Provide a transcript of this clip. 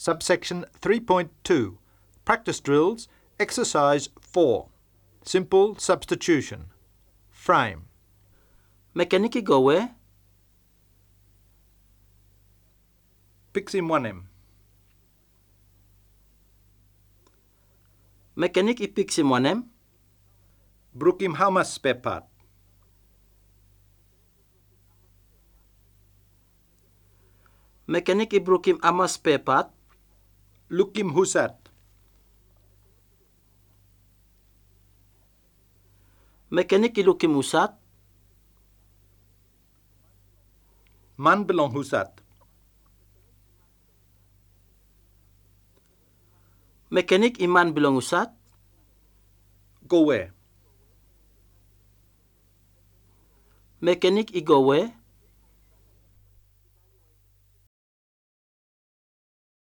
Subsection 3.2 Practice Drills, Exercise 4 Simple Substitution. Frame. Mekaniki gawe? Pixim 1M. Mekanik ipiksim wanem? Brukim hamas spare part. Mekanik ibrukim amas pepat? Lukim husat. Mekanik ilukim usat? Man belong husat. Mekanik iman bilong usat? Gowe. Mekanik igowe?